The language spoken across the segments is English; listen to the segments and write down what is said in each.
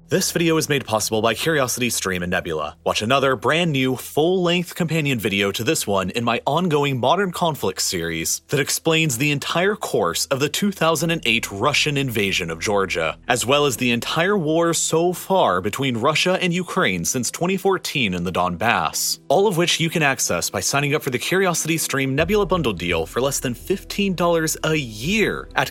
This video is made possible by CuriosityStream and Nebula. Watch another brand new full-length companion video to this one in my ongoing Modern Conflicts series that explains the entire course of the 2008 Russian invasion of Georgia, as well as the entire war so far between Russia and Ukraine since 2014 in the Donbass. All of which you can access by signing up for the CuriosityStream Nebula bundle deal for less than $15 a year at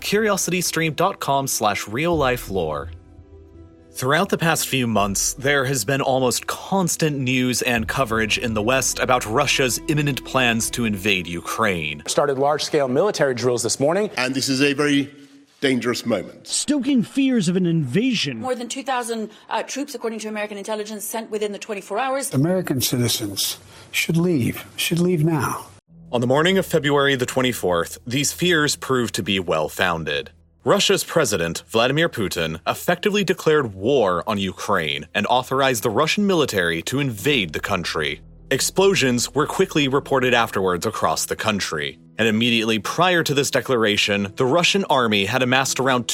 curiositystream.com/real-life-lore. Throughout the past few months, there has been almost constant news and coverage in the West about Russia's imminent plans to invade Ukraine. Started large-scale military drills this morning. And this is a very dangerous moment. Stoking fears of an invasion. More than 2,000 troops, according to American intelligence, sent within the 24 hours. American citizens should leave now. On the morning of February the 24th, these fears proved to be well-founded. Russia's president, Vladimir Putin, effectively declared war on Ukraine and authorized the Russian military to invade the country. Explosions were quickly reported afterwards across the country, and immediately prior to this declaration, the Russian army had amassed around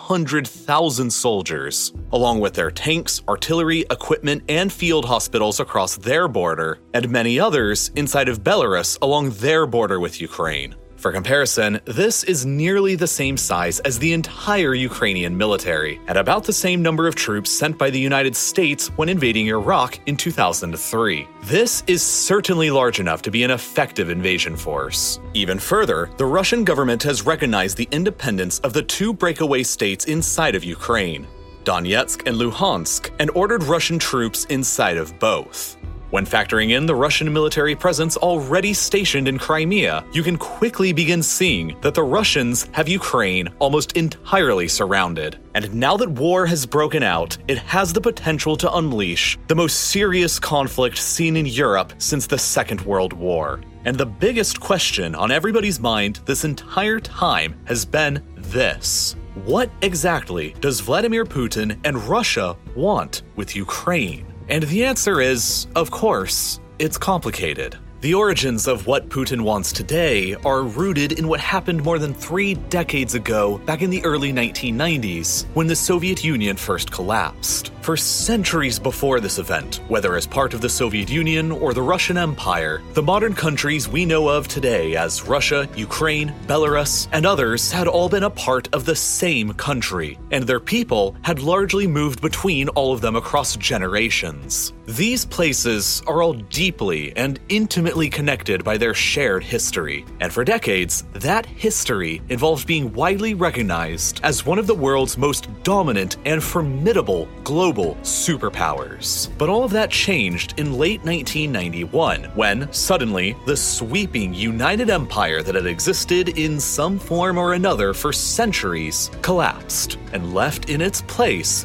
200,000 soldiers, along with their tanks, artillery, equipment, and field hospitals across their border, and many others inside of Belarus along their border with Ukraine. For comparison, this is nearly the same size as the entire Ukrainian military, at about the same number of troops sent by the United States when invading Iraq in 2003. This is certainly large enough to be an effective invasion force. Even further, the Russian government has recognized the independence of the two breakaway states inside of Ukraine, Donetsk and Luhansk, and ordered Russian troops inside of both. When factoring in the Russian military presence already stationed in Crimea, you can quickly begin seeing that the Russians have Ukraine almost entirely surrounded. And now that war has broken out, it has the potential to unleash the most serious conflict seen in Europe since the Second World War. And the biggest question on everybody's mind this entire time has been this: what exactly does Vladimir Putin and Russia want with Ukraine? And the answer is, of course, it's complicated. The origins of what Putin wants today are rooted in what happened more than 3 decades ago, back in the early 1990s, when the Soviet Union first collapsed. For centuries before this event, whether as part of the Soviet Union or the Russian Empire, the modern countries we know of today as Russia, Ukraine, Belarus, and others had all been a part of the same country, and their people had largely moved between all of them across generations. These places are all deeply and intimately connected by their shared history, and for decades, that history involved being widely recognized as one of the world's most dominant and formidable global superpowers. But all of that changed in late 1991, when, suddenly, the sweeping United Empire that had existed in some form or another for centuries collapsed, and left in its place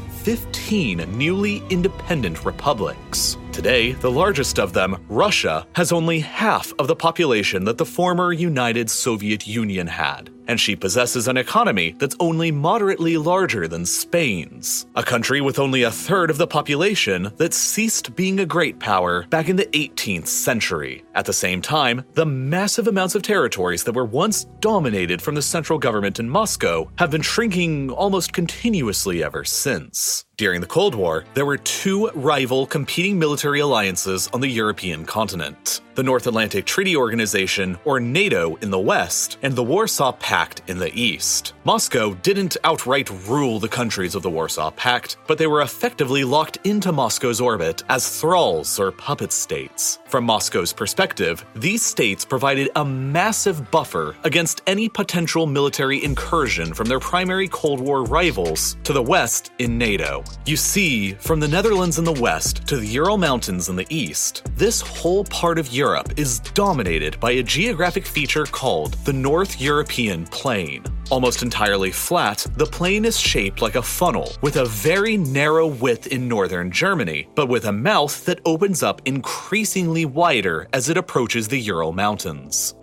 15 newly independent republics. Today, the largest of them, Russia, has only half of the population that the former United Soviet Union had, and she possesses an economy that's only moderately larger than Spain's, a country with only a third of the population that ceased being a great power back in the 18th century. At the same time, the massive amounts of territories that were once dominated from the central government in Moscow have been shrinking almost continuously ever since. During the Cold War, there were 2 rival competing military alliances on the European continent: the North Atlantic Treaty Organization, or NATO, in the West, and the Warsaw Pact in the East. Moscow didn't outright rule the countries of the Warsaw Pact, but they were effectively locked into Moscow's orbit as thralls or puppet states. From Moscow's perspective, these states provided a massive buffer against any potential military incursion from their primary Cold War rivals to the West in NATO. You see, from the Netherlands in the west to the Ural Mountains in the east, this whole part of Europe is dominated by a geographic feature called the North European Plain. Almost entirely flat, the plain is shaped like a funnel, with a very narrow width in northern Germany, but with a mouth that opens up increasingly wider as it approaches the Ural Mountains.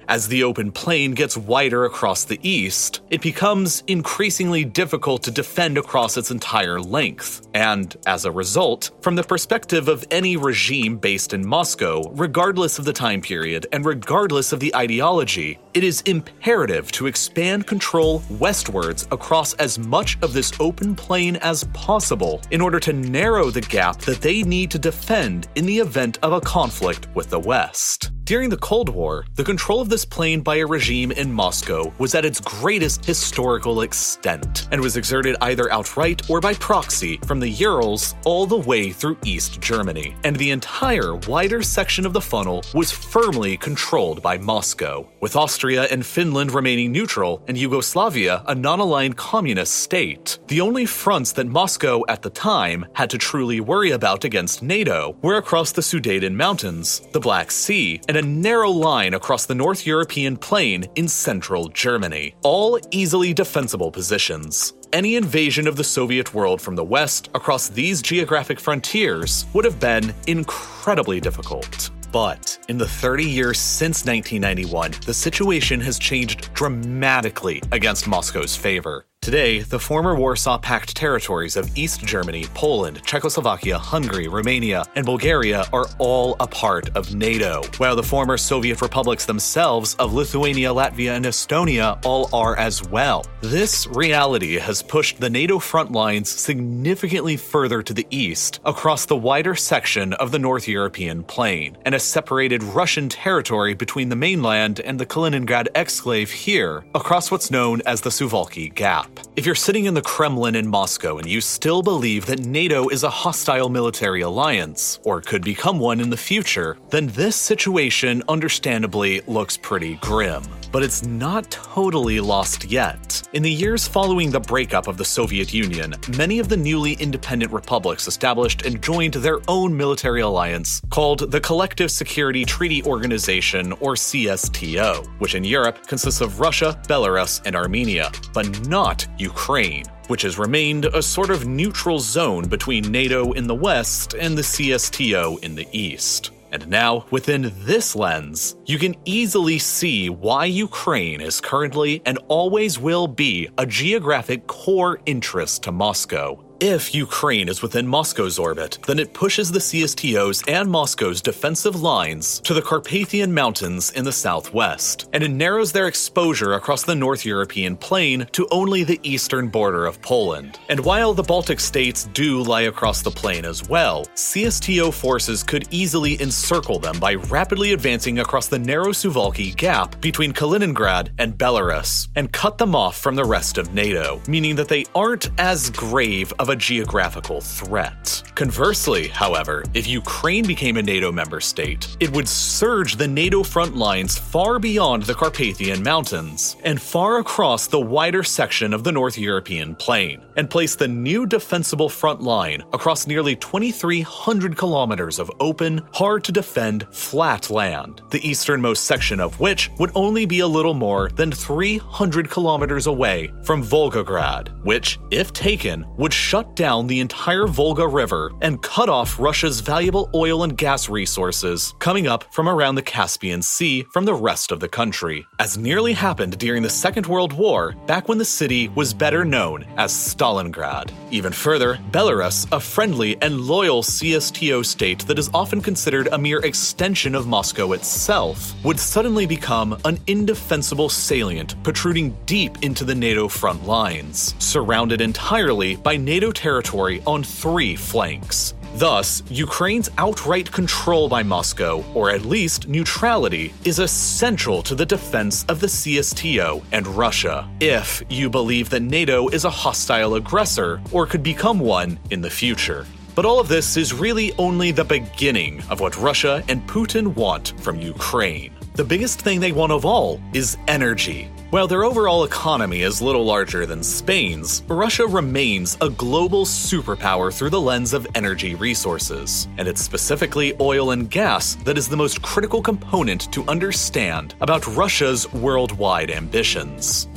As the open plain gets wider across the east, it becomes increasingly difficult to defend across its entire length. And as a result, from the perspective of any regime based in Moscow, regardless of the time period and regardless of the ideology, it is imperative to expand control westwards across as much of this open plain as possible in order to narrow the gap that they need to defend in the event of a conflict with the West. During the Cold War, the control of this plain by a regime in Moscow was at its greatest historical extent, and was exerted either outright or by proxy from the Urals all the way through East Germany, and the entire wider section of the funnel was firmly controlled by Moscow, with Austria and Finland remaining neutral and Yugoslavia a non-aligned communist state. The only fronts that Moscow at the time had to truly worry about against NATO were across the Sudeten Mountains, the Black Sea, and a narrow line across the North European plain in central Germany, all easily defensible positions. Any invasion of the Soviet world from the West across these geographic frontiers would have been incredibly difficult. But in the 30 years since 1991, the situation has changed dramatically against Moscow's favor. Today, the former Warsaw Pact territories of East Germany, Poland, Czechoslovakia, Hungary, Romania, and Bulgaria are all a part of NATO, while the former Soviet republics themselves of Lithuania, Latvia, and Estonia all are as well. This reality has pushed the NATO front lines significantly further to the east, across the wider section of the North European plain, and has separated Russian territory between the mainland and the Kaliningrad exclave here, across what's known as the Suwalki Gap. If you're sitting in the Kremlin in Moscow and you still believe that NATO is a hostile military alliance, or could become one in the future, then this situation understandably looks pretty grim. But it's not totally lost yet. In the years following the breakup of the Soviet Union, many of the newly independent republics established and joined their own military alliance called the Collective Security Treaty Organization, or CSTO, which in Europe consists of Russia, Belarus, and Armenia, but not Ukraine, which has remained a sort of neutral zone between NATO in the west and the CSTO in the east. And now, within this lens, you can easily see why Ukraine is currently and always will be a geographic core interest to Moscow. If Ukraine is within Moscow's orbit, then it pushes the CSTO's and Moscow's defensive lines to the Carpathian Mountains in the southwest, and it narrows their exposure across the North European plain to only the eastern border of Poland. And while the Baltic states do lie across the plain as well, CSTO forces could easily encircle them by rapidly advancing across the narrow Suwalki Gap between Kaliningrad and Belarus, and cut them off from the rest of NATO, meaning that they aren't as grave of a geographical threat. Conversely, however, if Ukraine became a NATO member state, it would surge the NATO front lines far beyond the Carpathian Mountains and far across the wider section of the North European plain, and place the new defensible front line across nearly 2,300 kilometers of open, hard-to-defend, flat land, the easternmost section of which would only be a little more than 300 kilometers away from Volgograd, which, if taken, would shut down the entire Volga River and cut off Russia's valuable oil and gas resources coming up from around the Caspian Sea from the rest of the country, as nearly happened during the Second World War, back when the city was better known as Stalingrad. Even further, Belarus, a friendly and loyal CSTO state that is often considered a mere extension of Moscow itself, would suddenly become an indefensible salient protruding deep into the NATO front lines, surrounded entirely by NATO territory on 3 flanks. Thus, Ukraine's outright control by Moscow, or at least neutrality, is essential to the defense of the CSTO and Russia, if you believe that NATO is a hostile aggressor or could become one in the future. But all of this is really only the beginning of what Russia and Putin want from Ukraine. The biggest thing they want of all is energy. While their overall economy is little larger than Spain's, Russia remains a global superpower through the lens of energy resources, and it's specifically oil and gas that is the most critical component to understand about Russia's worldwide ambitions.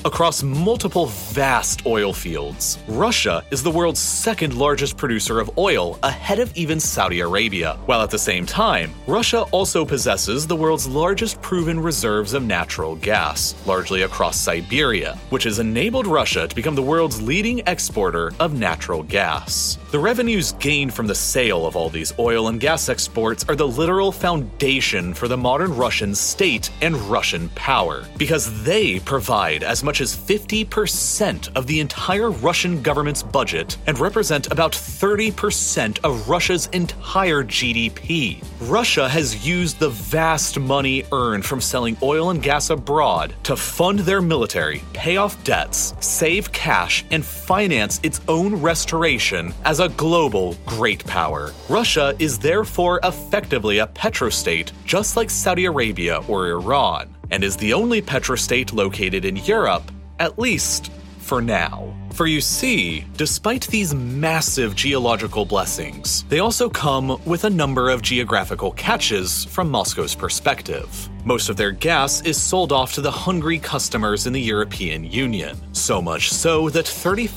across multiple vast oil fields. Russia is the world's second largest producer of oil, ahead of even Saudi Arabia, while at the same time, Russia also possesses the world's largest proven reserves of natural gas, largely across Siberia, which has enabled Russia to become the world's leading exporter of natural gas. The revenues gained from the sale of all these oil and gas exports are the literal foundation for the modern Russian state and Russian power, because they provide as much as 50% of the entire Russian government's budget and represent about 30% of Russia's entire GDP. Russia has used the vast money earned from selling oil and gas abroad to fund their military, pay off debts, save cash, and finance its own restoration as a global great power. Russia is therefore effectively a petrostate, just like Saudi Arabia or Iran, and is the only petrostate located in Europe, at least for now. For you see, despite these massive geological blessings, they also come with a number of geographical catches from Moscow's perspective. Most of their gas is sold off to the hungry customers in the European Union, so much so that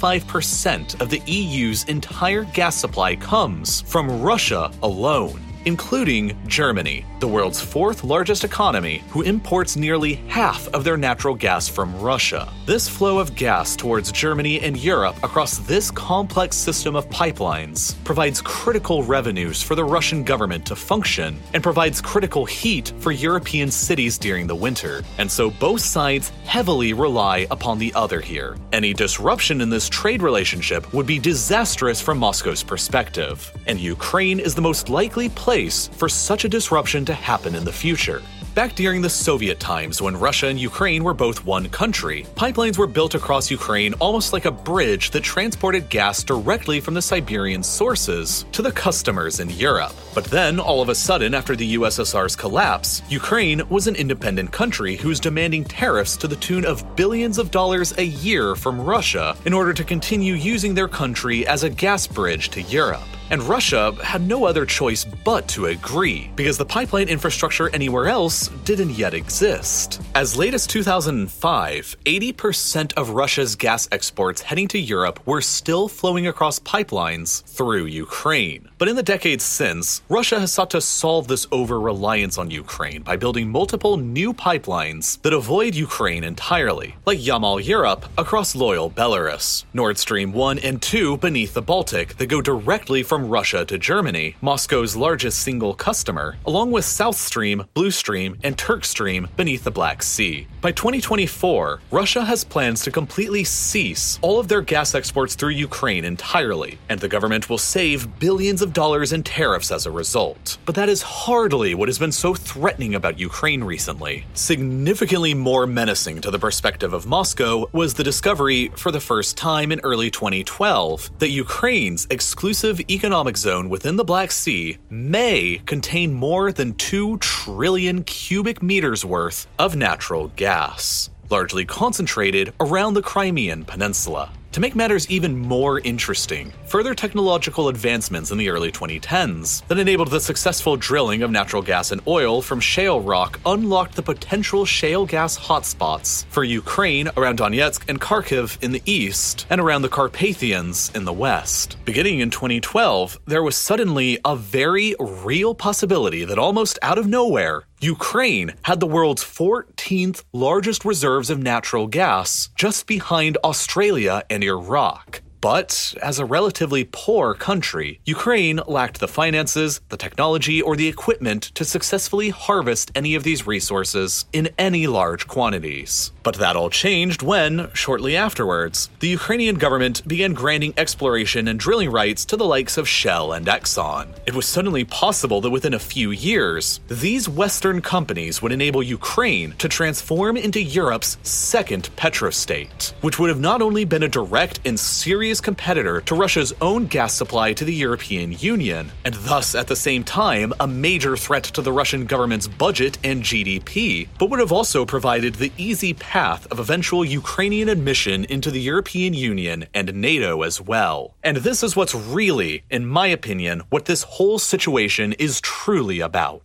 35% of the EU's entire gas supply comes from Russia alone, including Germany, the world's fourth largest economy, who imports nearly half of their natural gas from Russia. This flow of gas towards Germany and Europe across this complex system of pipelines provides critical revenues for the Russian government to function and provides critical heat for European cities during the winter. And so both sides heavily rely upon the other here. Any disruption in this trade relationship would be disastrous from Moscow's perspective, and Ukraine is the most likely place for such a disruption to happen in the future. Back during the Soviet times, when Russia and Ukraine were both one country, pipelines were built across Ukraine almost like a bridge that transported gas directly from the Siberian sources to the customers in Europe. But then, all of a sudden, after the USSR's collapse, Ukraine was an independent country who was demanding tariffs to the tune of billions of dollars a year from Russia in order to continue using their country as a gas bridge to Europe. And Russia had no other choice but to agree, because the pipeline infrastructure anywhere else didn't yet exist. As late as 2005, 80% of Russia's gas exports heading to Europe were still flowing across pipelines through Ukraine. But in the decades since, Russia has sought to solve this over-reliance on Ukraine by building multiple new pipelines that avoid Ukraine entirely, like Yamal Europe across loyal Belarus, Nord Stream 1 and 2 beneath the Baltic that go directly from Russia to Germany, Moscow's largest single customer, along with South Stream, Blue Stream, and Turk Stream beneath the Black Sea. By 2024, Russia has plans to completely cease all of their gas exports through Ukraine entirely, and the government will save billions of dollars in tariffs as a result. But that is hardly what has been so threatening about Ukraine recently. Significantly more menacing to the perspective of Moscow was the discovery, for the first time in early 2012, that Ukraine's exclusive economic zone within the Black Sea may contain more than 2 trillion cubic meters worth of natural gas, largely concentrated around the Crimean Peninsula. To make matters even more interesting, further technological advancements in the early 2010s that enabled the successful drilling of natural gas and oil from shale rock unlocked the potential shale gas hotspots for Ukraine around Donetsk and Kharkiv in the east and around the Carpathians in the west. Beginning in 2012, there was suddenly a very real possibility that almost out of nowhere, Ukraine had the world's 14th largest reserves of natural gas, just behind Australia and Iraq. But as a relatively poor country, Ukraine lacked the finances, the technology, or the equipment to successfully harvest any of these resources in any large quantities. But that all changed when, shortly afterwards, the Ukrainian government began granting exploration and drilling rights to the likes of Shell and Exxon. It was suddenly possible that within a few years, these Western companies would enable Ukraine to transform into Europe's second petrostate, which would have not only been a direct and serious competitor to Russia's own gas supply to the European Union, and thus at the same time a major threat to the Russian government's budget and GDP, but would have also provided the easy path of eventual Ukrainian admission into the European Union and NATO as well. And this is what's really, in my opinion, what this whole situation is truly about.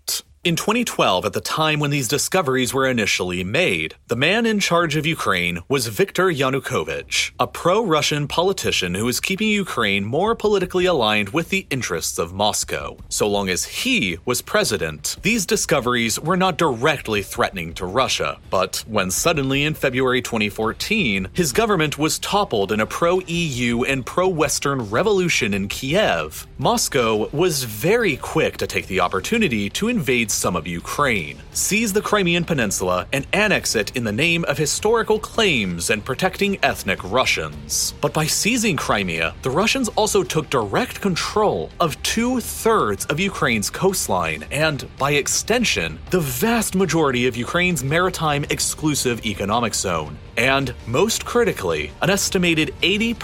In 2012, at the time when these discoveries were initially made, the man in charge of Ukraine was Viktor Yanukovych, a pro-Russian politician who was keeping Ukraine more politically aligned with the interests of Moscow. So long as he was president, these discoveries were not directly threatening to Russia. But when suddenly in February 2014, his government was toppled in a pro-EU and pro-Western revolution in Kiev, Moscow was very quick to take the opportunity to invade some of Ukraine, seize the Crimean Peninsula, and annex it in the name of historical claims and protecting ethnic Russians. But by seizing Crimea, the Russians also took direct control of 2/3 of Ukraine's coastline and, by extension, the vast majority of Ukraine's maritime exclusive economic zone. And, most critically, an estimated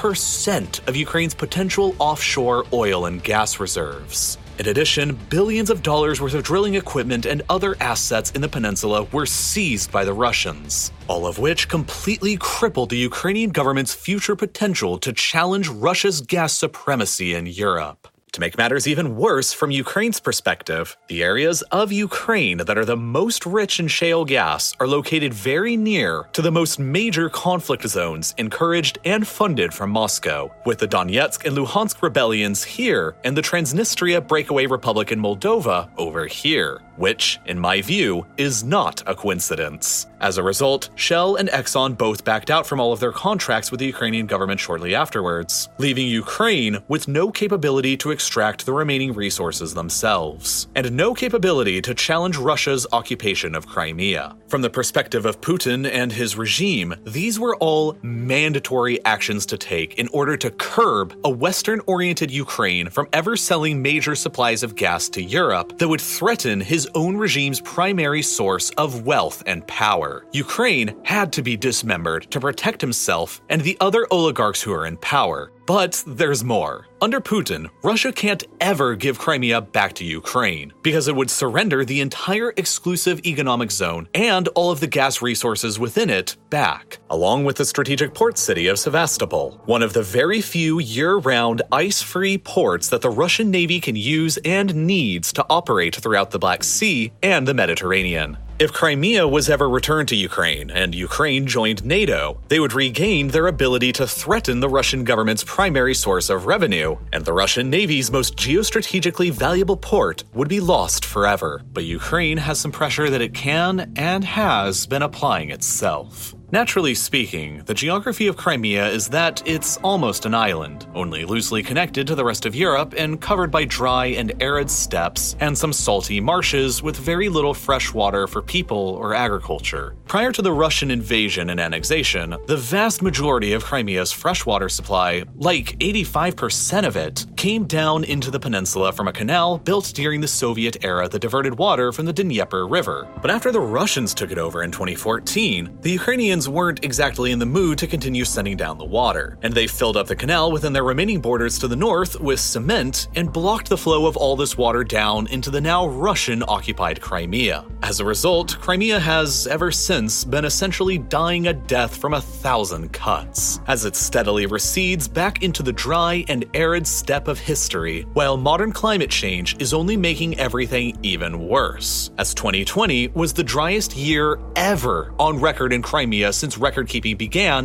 80% of Ukraine's potential offshore oil and gas reserves. In addition, billions of dollars worth of drilling equipment and other assets in the peninsula were seized by the Russians, all of which completely crippled the Ukrainian government's future potential to challenge Russia's gas supremacy in Europe. To make matters even worse from Ukraine's perspective, the areas of Ukraine that are the most rich in shale gas are located very near to the most major conflict zones encouraged and funded from Moscow, with the Donetsk and Luhansk rebellions here and the Transnistria breakaway republic in Moldova over here, which, in my view, is not a coincidence. As a result, Shell and Exxon both backed out from all of their contracts with the Ukrainian government shortly afterwards, leaving Ukraine with no capability to extract the remaining resources themselves, and no capability to challenge Russia's occupation of Crimea. From the perspective of Putin and his regime, these were all mandatory actions to take in order to curb a Western-oriented Ukraine from ever selling major supplies of gas to Europe that would threaten his own regime's primary source of wealth and power. Ukraine had to be dismembered to protect himself and the other oligarchs who are in power. But there's more. Under Putin, Russia can't ever give Crimea back to Ukraine, because it would surrender the entire exclusive economic zone and all of the gas resources within it back, along with the strategic port city of Sevastopol, one of the very few year-round ice-free ports that the Russian Navy can use and needs to operate throughout the Black Sea and the Mediterranean. If Crimea was ever returned to Ukraine and Ukraine joined NATO, they would regain their ability to threaten the Russian government's primary source of revenue, and the Russian Navy's most geostrategically valuable port would be lost forever. But Ukraine has some pressure that it can and has been applying itself. Naturally speaking, the geography of Crimea is that it's almost an island, only loosely connected to the rest of Europe and covered by dry and arid steppes and some salty marshes with very little fresh water for people or agriculture. Prior to the Russian invasion and annexation, the vast majority of Crimea's freshwater supply, like 85% of it, came down into the peninsula from a canal built during the Soviet era that diverted water from the Dnieper River. But after the Russians took it over in 2014, the Ukrainians weren't exactly in the mood to continue sending down the water, and they filled up the canal within their remaining borders to the north with cement and blocked the flow of all this water down into the now Russian-occupied Crimea. As a result, Crimea has ever since been essentially dying a death from 1,000 cuts, as it steadily recedes back into the dry and arid steppe of history, while modern climate change is only making everything even worse, as 2020 was the driest year ever on record in Crimea since record-keeping began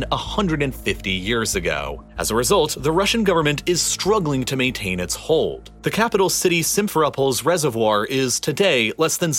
150 years ago. As a result, the Russian government is struggling to maintain its hold. The capital city Simferopol's reservoir is today less than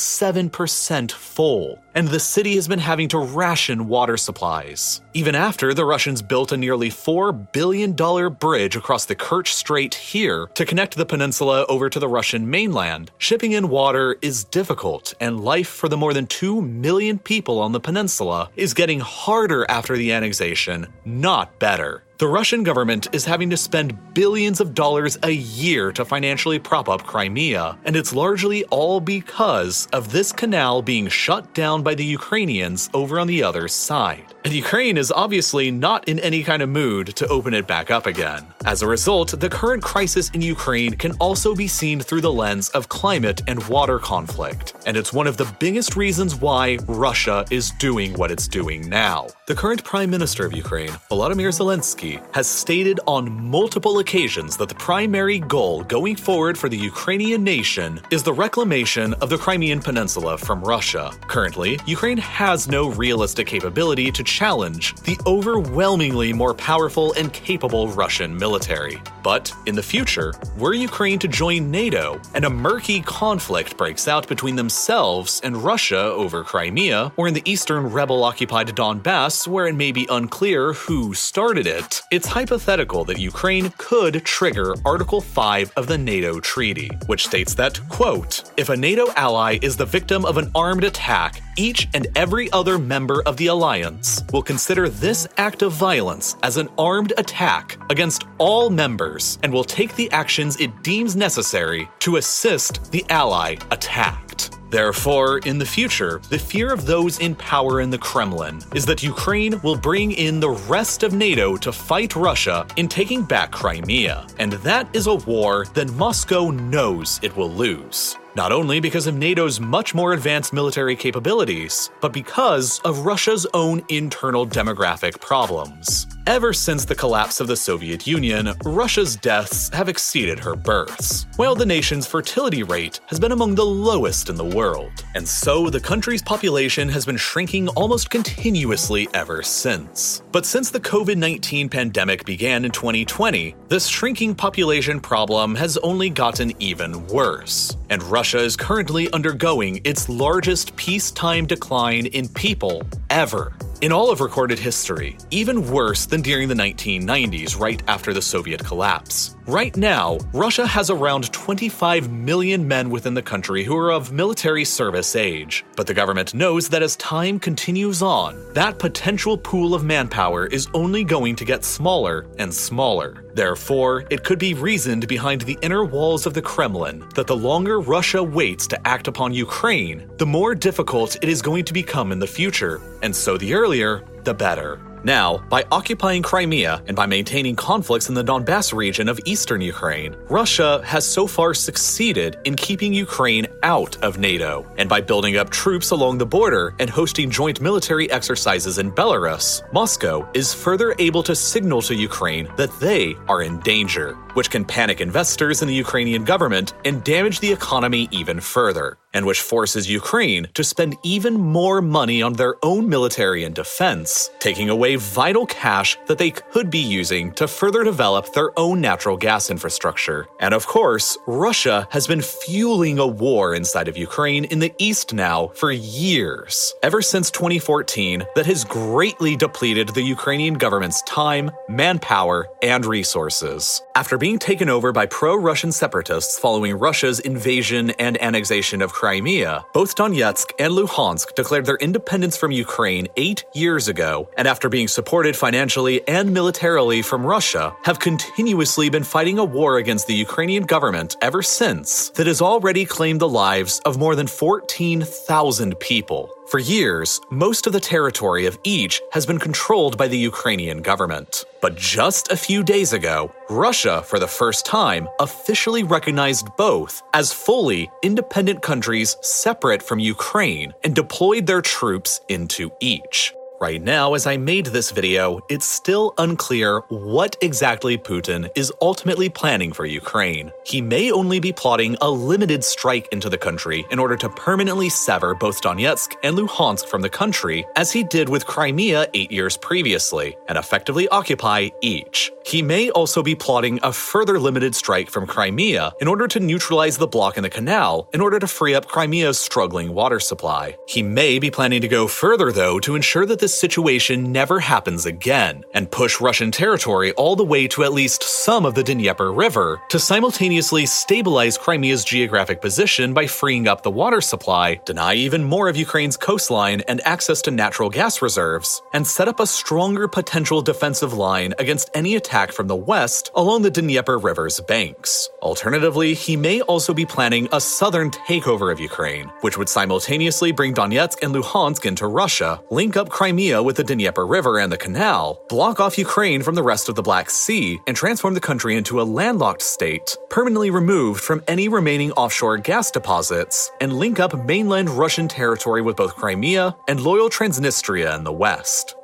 7% full, and the city has been having to ration water supplies, even after the Russians built a nearly $4 billion bridge across the Kerch Strait here to connect the peninsula over to the Russian mainland. Shipping in water is difficult, and life for the more than 2 million people on the peninsula is getting harder after the annexation, not better. The Russian government is having to spend billions of dollars a year to financially prop up Crimea, and it's largely all because of this canal being shut down by the Ukrainians over on the other side. And Ukraine is obviously not in any kind of mood to open it back up again. As a result, the current crisis in Ukraine can also be seen through the lens of climate and water conflict, and it's one of the biggest reasons why Russia is doing what it's doing now. The current Prime Minister of Ukraine, Volodymyr Zelensky, Zelensky has stated on multiple occasions that the primary goal going forward for the Ukrainian nation is the reclamation of the Crimean Peninsula from Russia. Currently, Ukraine has no realistic capability to challenge the overwhelmingly more powerful and capable Russian military. But in the future, were Ukraine to join NATO and a murky conflict breaks out between themselves and Russia over Crimea, or in the eastern rebel-occupied Donbass where it may be unclear who started it, it's hypothetical that Ukraine could trigger Article 5 of the NATO treaty, which states that, quote, if a NATO ally is the victim of an armed attack, each and every other member of the alliance will consider this act of violence as an armed attack against all members and will take the actions it deems necessary to assist the ally attacked. Therefore, in the future, the fear of those in power in the Kremlin is that Ukraine will bring in the rest of NATO to fight Russia in taking back Crimea, and that is a war that Moscow knows it will lose. Not only because of NATO's much more advanced military capabilities, but because of Russia's own internal demographic problems. Ever since the collapse of the Soviet Union, Russia's deaths have exceeded her births, while the nation's fertility rate has been among the lowest in the world. And so the country's population has been shrinking almost continuously ever since. But since the COVID-19 pandemic began in 2020, this shrinking population problem has only gotten even worse. And Russia is currently undergoing its largest peacetime decline in people ever. In all of recorded history, even worse than during the 1990s right after the Soviet collapse. Right now, Russia has around 25 million men within the country who are of military service age. But the government knows that as time continues on, that potential pool of manpower is only going to get smaller and smaller. Therefore, it could be reasoned behind the inner walls of the Kremlin that the longer Russia waits to act upon Ukraine, the more difficult it is going to become in the future, and so the earlier, the better. Now, by occupying Crimea and by maintaining conflicts in the Donbass region of eastern Ukraine, Russia has so far succeeded in keeping Ukraine out of NATO. And by building up troops along the border and hosting joint military exercises in Belarus, Moscow is further able to signal to Ukraine that they are in danger, which can panic investors in the Ukrainian government and damage the economy even further, and which forces Ukraine to spend even more money on their own military and defense, taking away vital cash that they could be using to further develop their own natural gas infrastructure. And of course, Russia has been fueling a war inside of Ukraine in the east now for years, ever since 2014, that has greatly depleted the Ukrainian government's time, manpower, and resources. After being taken over by pro-Russian separatists following Russia's invasion and annexation of Crimea, both Donetsk and Luhansk declared their independence from Ukraine 8 years ago, and after being supported financially and militarily from Russia, have continuously been fighting a war against the Ukrainian government ever since that has already claimed the lives of more than 14,000 people. For years, most of the territory of each has been controlled by the Ukrainian government. But just a few days ago, Russia, for the first time, officially recognized both as fully independent countries separate from Ukraine and deployed their troops into each. Right now, as I made this video, it's still unclear what exactly Putin is ultimately planning for Ukraine. He may only be plotting a limited strike into the country in order to permanently sever both Donetsk and Luhansk from the country, as he did with Crimea 8 years previously, and effectively occupy each. He may also be plotting a further limited strike from Crimea in order to neutralize the block in the canal in order to free up Crimea's struggling water supply. He may be planning to go further, though, to ensure that this situation never happens again, and push Russian territory all the way to at least some of the Dnieper River to simultaneously stabilize Crimea's geographic position by freeing up the water supply, deny even more of Ukraine's coastline and access to natural gas reserves, and set up a stronger potential defensive line against any attack from the west along the Dnieper River's banks. Alternatively, he may also be planning a southern takeover of Ukraine, which would simultaneously bring Donetsk and Luhansk into Russia, link up Crimea with the Dnieper River and the canal, block off Ukraine from the rest of the Black Sea, and transform the country into a landlocked state, permanently removed from any remaining offshore gas deposits, and link up mainland Russian territory with both Crimea and loyal Transnistria in the west.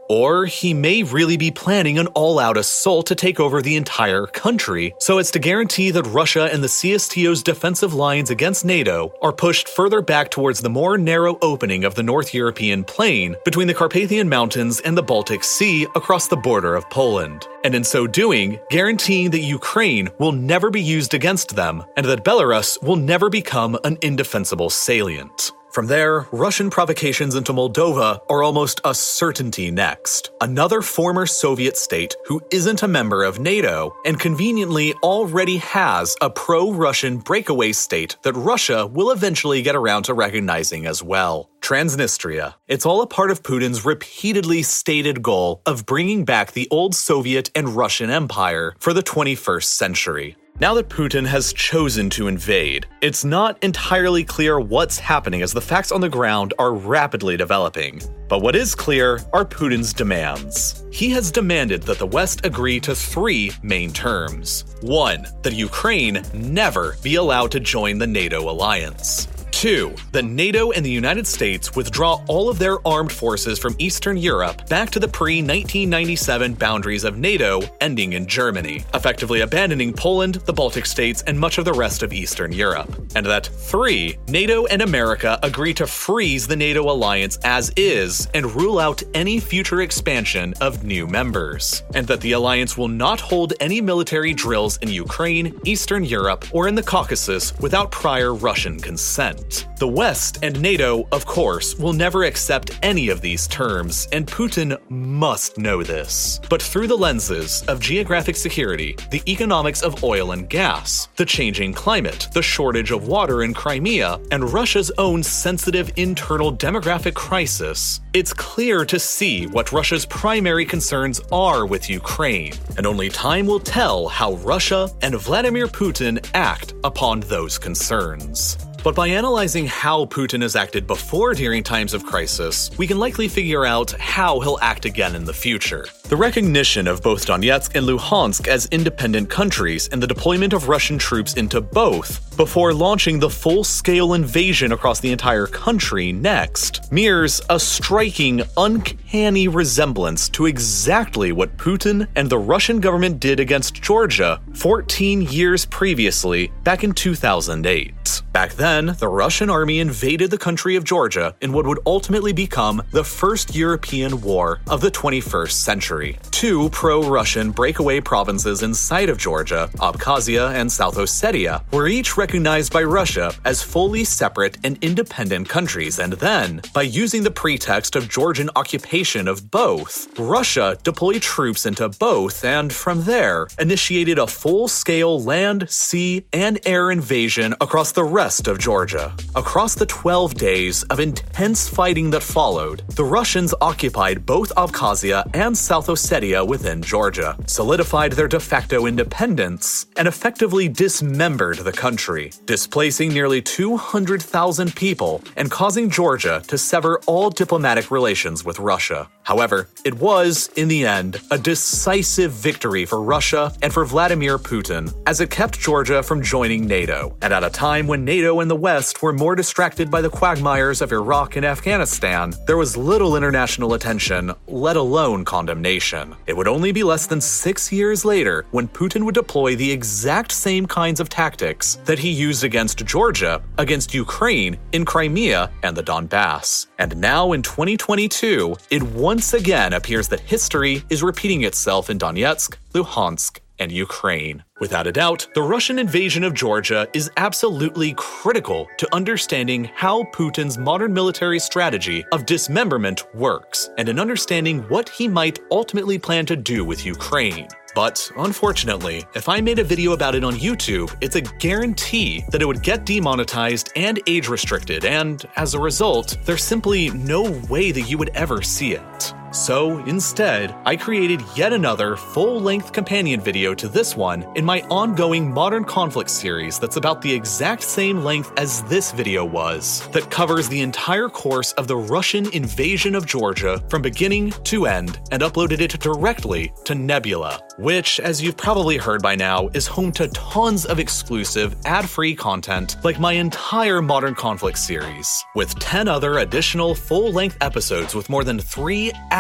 Or he may really be planning an all-out assault to take over the entire country, so as to guarantee that Russia and the CSTO's defensive lines against NATO are pushed further back towards the more narrow opening of the North European plain between the Carpathian Mountains and the Baltic Sea across the border of Poland. And in so doing, guaranteeing that Ukraine will never be used against them and that Belarus will never become an indefensible salient. From there, Russian provocations into Moldova are almost a certainty next. Another former Soviet state who isn't a member of NATO and conveniently already has a pro-Russian breakaway state that Russia will eventually get around to recognizing as well. Transnistria. It's all a part of Putin's repeatedly stated goal of bringing back the old Soviet and Russian empire for the 21st century. Now that Putin has chosen to invade, it's not entirely clear what's happening as the facts on the ground are rapidly developing. But what is clear are Putin's demands. He has demanded that the West agree to 3 main terms. 1. That Ukraine never be allowed to join the NATO alliance. 2. That NATO and the United States withdraw all of their armed forces from Eastern Europe back to the pre-1997 boundaries of NATO, ending in Germany, effectively abandoning Poland, the Baltic states, and much of the rest of Eastern Europe. And that 3. NATO and America agree to freeze the NATO alliance as is and rule out any future expansion of new members. And that the alliance will not hold any military drills in Ukraine, Eastern Europe, or in the Caucasus without prior Russian consent. The West and NATO, of course, will never accept any of these terms, and Putin must know this. But through the lenses of geographic security, the economics of oil and gas, the changing climate, the shortage of water in Crimea, and Russia's own sensitive internal demographic crisis, it's clear to see what Russia's primary concerns are with Ukraine, and only time will tell how Russia and Vladimir Putin act upon those concerns. But by analyzing how Putin has acted before during times of crisis, we can likely figure out how he'll act again in the future. The recognition of both Donetsk and Luhansk as independent countries and the deployment of Russian troops into both, before launching the full-scale invasion across the entire country next, mirrors a striking, uncanny resemblance to exactly what Putin and the Russian government did against Georgia 14 years previously, back in 2008. Back then, the Russian army invaded the country of Georgia in what would ultimately become the First European War of the 21st century. 2 pro-Russian breakaway provinces inside of Georgia, Abkhazia and South Ossetia, were each recognized by Russia as fully separate and independent countries, and then, by using the pretext of Georgian occupation of both, Russia deployed troops into both and, from there, initiated a full-scale land, sea, and air invasion across the rest of Georgia. Across the 12 days of intense fighting that followed, the Russians occupied both Abkhazia and South Ossetia within Georgia, solidified their de facto independence, and effectively dismembered the country, displacing nearly 200,000 people and causing Georgia to sever all diplomatic relations with Russia. However, it was, in the end, a decisive victory for Russia and for Vladimir Putin, as it kept Georgia from joining NATO, and at a time when NATO and the West were more distracted by the quagmires of Iraq and Afghanistan, there was little international attention, let alone condemnation. It would only be less than 6 years later when Putin would deploy the exact same kinds of tactics that he used against Georgia, against Ukraine, in Crimea, and the Donbass. And now in 2022, it once again appears that history is repeating itself in Donetsk, Luhansk, and Ukraine. Without a doubt, the Russian invasion of Georgia is absolutely critical to understanding how Putin's modern military strategy of dismemberment works, and in understanding what he might ultimately plan to do with Ukraine. But unfortunately, if I made a video about it on YouTube, it's a guarantee that it would get demonetized and age restricted, and as a result, there's simply no way that you would ever see it. So instead, I created yet another full-length companion video to this one in my ongoing Modern Conflict series that's about the exact same length as this video was, that covers the entire course of the Russian invasion of Georgia from beginning to end, and uploaded it directly to Nebula, which, as you've probably heard by now, is home to tons of exclusive, ad-free content like my entire Modern Conflict series, with 10 other additional full-length episodes with more than 3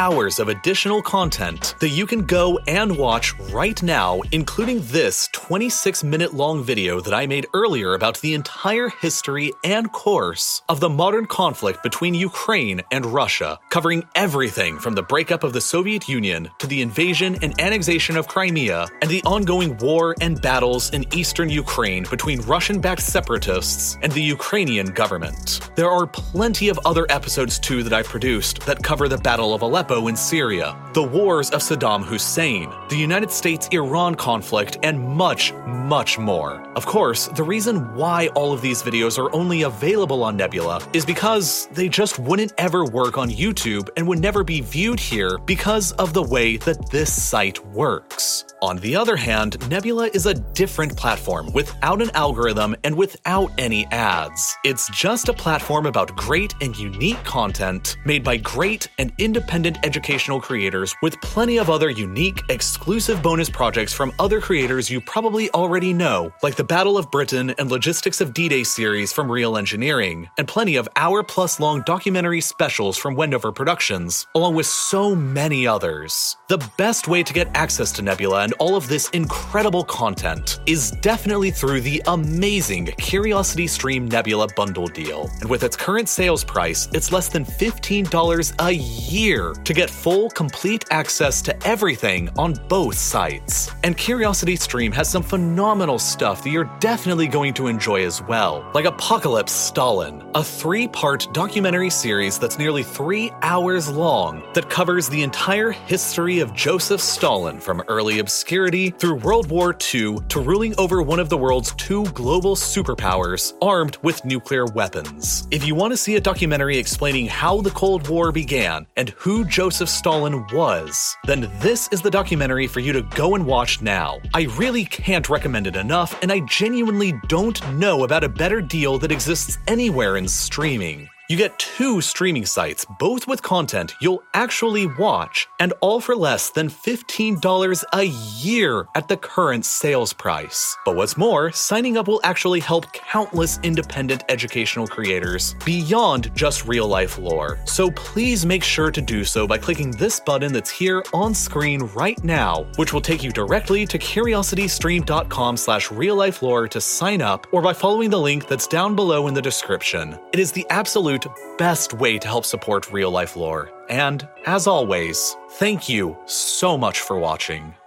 hours of additional content that you can go and watch right now, including this 26-minute long video that I made earlier about the entire history and course of the modern conflict between Ukraine and Russia, covering everything from the breakup of the Soviet Union to the invasion and annexation of Crimea and the ongoing war and battles in eastern Ukraine between Russian-backed separatists and the Ukrainian government. There are plenty of other episodes too that I've produced that cover the Battle of Aleppo in Syria, the wars of Saddam Hussein, the United States-Iran conflict, and much, much more. Of course, the reason why all of these videos are only available on Nebula is because they just wouldn't ever work on YouTube and would never be viewed here because of the way that this site works. On the other hand, Nebula is a different platform without an algorithm and without any ads. It's just a platform about great and unique content made by great and independent educational creators with plenty of other unique, exclusive bonus projects from other creators you probably already know, like the Battle of Britain and Logistics of D-Day series from Real Engineering, and plenty of hour-plus-long documentary specials from Wendover Productions, along with so many others. The best way to get access to Nebula and all of this incredible content is definitely through the amazing CuriosityStream Nebula bundle deal. And with its current sales price, it's less than $15 a year to get full, complete access to everything on both sites. And CuriosityStream has some phenomenal stuff that you're definitely going to enjoy as well, like Apocalypse Stalin, a 3-part documentary series that's nearly 3 hours long that covers the entire history of Joseph Stalin from early obscurity through World War II to ruling over one of the world's 2 global superpowers armed with nuclear weapons. If you want to see a documentary explaining how the Cold War began and who Joseph Stalin was, then this is the documentary for you to go and watch now. I really can't recommend it enough, and I genuinely don't know about a better deal that exists anywhere in streaming. You get 2 streaming sites, both with content you'll actually watch, and all for less than $15 a year at the current sales price. But what's more, signing up will actually help countless independent educational creators beyond just real-life lore. So please make sure to do so by clicking this button that's here on screen right now, which will take you directly to curiositystream.com/reallifelore to sign up, or by following the link that's down below in the description. It is the absolute best way to help support real-life lore. And, as always, thank you so much for watching.